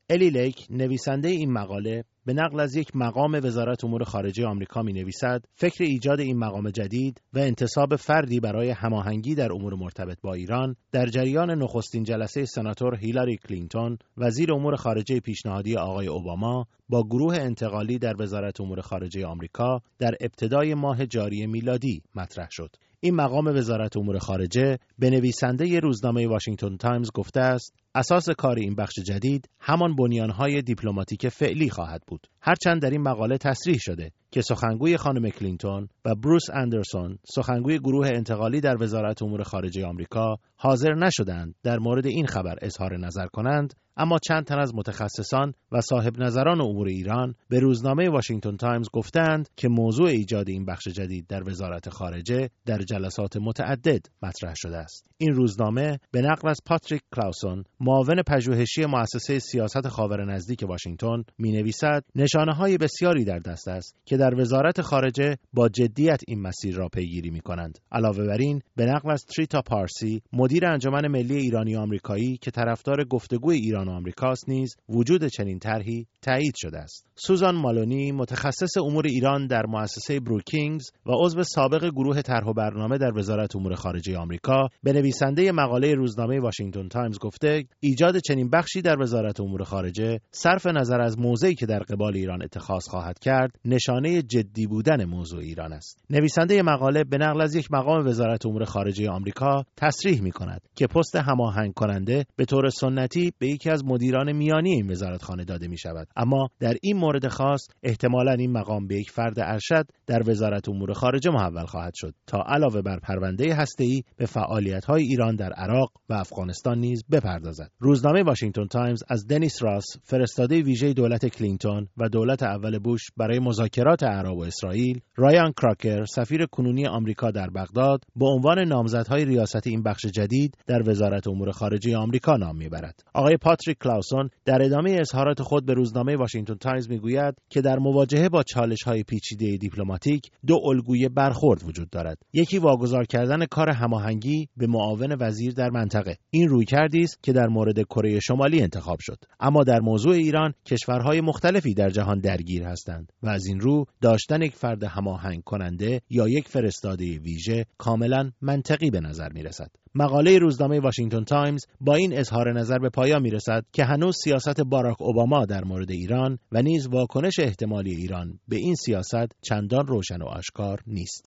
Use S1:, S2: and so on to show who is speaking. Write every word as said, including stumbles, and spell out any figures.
S1: الی لیک نویسنده این مقاله به نقل از یک مقام وزارت امور خارجه آمریکا می نویسد فکر ایجاد این مقام جدید و انتصاب فردی برای هماهنگی در امور مرتبط با ایران در جریان نخستین جلسه سناتور هیلاری کلینتون وزیر امور خارجه پیشنهادی آقای اوباما با گروه انتقالی در وزارت امور خارجه آمریکا در ابتدای ماه جاری میلادی مطرح شد. این مقام وزارت امور خارجه به نویسنده روزنامه واشنگتن تایمز گفته است اساس کار این بخش جدید همان بنیانهای دیپلماتیک فعلی خواهد بود. هرچند در این مقاله تصریح شده که سخنگوی خانم کلینتون و بروس اندرسون سخنگوی گروه انتقالی در وزارت امور خارجه آمریکا حاضر نشدند در مورد این خبر اظهار نظر کنند، اما چند تن از متخصصان و صاحب نظران امور ایران به روزنامه واشنگتن تایمز گفتند که موضوع ایجاد این بخش جدید در وزارت خارجه در جلسات متعدد مطرح شده است. این روزنامه به نقل از پاتریک کلاوسون معاون پژوهشی مؤسسه سیاست خاور نزدیک واشنگتن می‌نویسد نشانه‌های بسیاری در دست است که در وزارت خارجه با جدیت این مسیر را پیگیری می‌کنند. علاوه بر این به نقل از تریتا پارسی مدیر انجمن ملی ایرانی آمریکایی که طرفدار گفتگوی ایران و آمریکاست نیز وجود چنین طرحی تایید شده است. سوزان مالونی متخصص امور ایران در مؤسسه بروکینگز و عضو سابق گروه طرح و برنامه در وزارت امور خارجه آمریکا به نویسنده مقاله روزنامه واشنگتن تایمز گفته ایجاد چنین بخشی در وزارت امور خارجه صرف نظر از موضعی که در قبال ایران اتخاذ خواهد کرد نشانه جدی بودن موضوع ایران است. نویسنده مقاله به نقل از یک مقام وزارت امور خارجه آمریکا تصریح می‌کند که پست هماهنگ کننده به طور سنتی به یکی از مدیران میانی این وزارتخانه داده می‌شود، اما در این مورد خاص احتمالاً این مقام به یک فرد ارشد در وزارت امور خارجه محول خواهد شد تا علاوه بر پرونده هسته‌ای به فعالیت‌های ایران در عراق و افغانستان نیز بپردازد. روزنامه واشنگتن تایمز از دنیس راس فرستاده ویژه دولت کلینتون و دولت اول بوش برای مذاکرات عرب و اسرائیل، رایان کراکر سفیر کنونی آمریکا در بغداد به عنوان نامزدهای ریاست این بخش جدید در وزارت امور خارجه آمریکا نام میبرد. آقای پاتریک کلاوسون در ادامه اظهارات خود به روزنامه واشنگتن تایمز میگوید که در مواجهه با چالش‌های پیچیده دیپلماتیک دو الگوی برخورد وجود دارد. یکی واگذار کردن کار هماهنگی به معاون وزیر در منطقه. این رویکردی است که در مورد کره شمالی انتخاب شد. اما در موضوع ایران کشورهای مختلفی در جهان درگیر هستند و از این رو داشتن یک فرد هماهنگ کننده یا یک فرستاده ویژه کاملا منطقی به نظر میرسد. مقاله روزنامه واشنگتن تایمز با این اظهار نظر به پایان میرسد که هنوز سیاست باراک اوباما در مورد ایران و نیز واکنش احتمالی ایران به این سیاست چندان روشن و آشکار نیست.